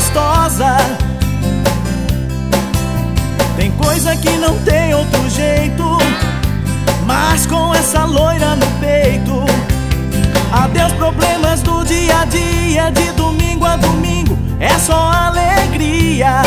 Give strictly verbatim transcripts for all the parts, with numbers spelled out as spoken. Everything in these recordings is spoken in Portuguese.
gostosa. Tem coisa que não tem outro jeito, mas com essa loira no peito, adeus problemas do dia a dia, de domingo a domingo é só alegria.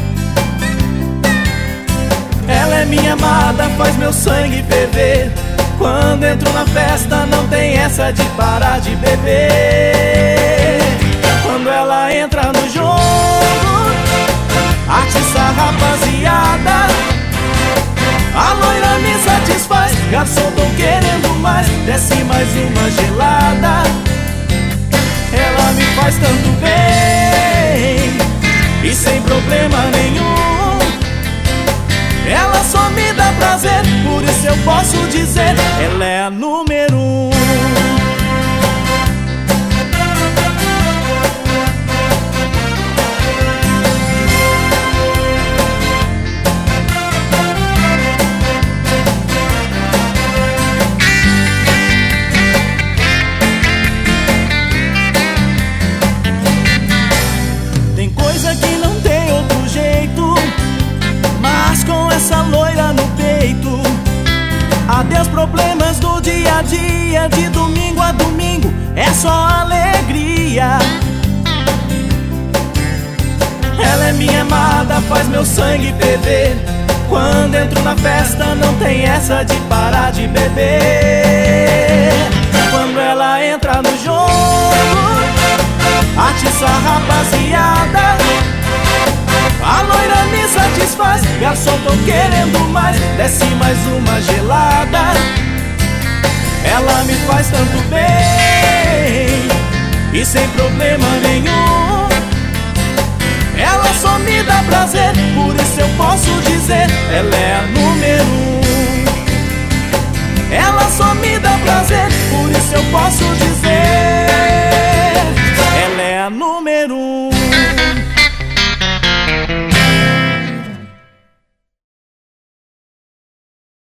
Ela é minha amada, faz meu sangue ferver. Quando entro na festa não tem essa de parar de beber. Quando ela entra no jogo, atiça a rapaziada. A loira me satisfaz, garçom tô querendo mais, desce mais uma gelada. Ela me faz tanto bem e sem problema nenhum. Ela só me dá prazer, por isso eu posso dizer, ela é a número um. Tem coisa que não tem outro jeito, mas com essa loira no peito, adeus problemas do dia a dia, de domingo a domingo é só alegria. Ela é minha amada, faz meu sangue ferver. Quando entro na festa não tem essa de parar de beber. Quando ela entra no jogo, atiça a rapaziada. A loira me satisfaz, garçom tô querendo mais, desce mais uma gelada. Ela me faz tanto bem e sem problema nenhum. Ela só me dá prazer, por isso eu posso dizer, ela é a número